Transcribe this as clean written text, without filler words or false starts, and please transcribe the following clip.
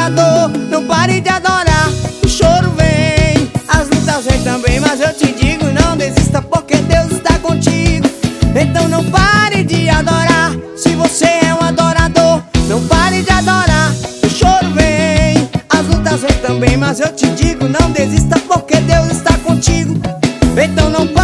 adorador, não pare de adorar. O choro vem, as lutas vêm também, mas eu te digo, não desista porque Deus está contigo. Então não pare de adorar, se você é um adorador, não pare de adorar. O choro vem, as lutas vêm também, mas eu te digo, não desista porque Deus está contigo. Então não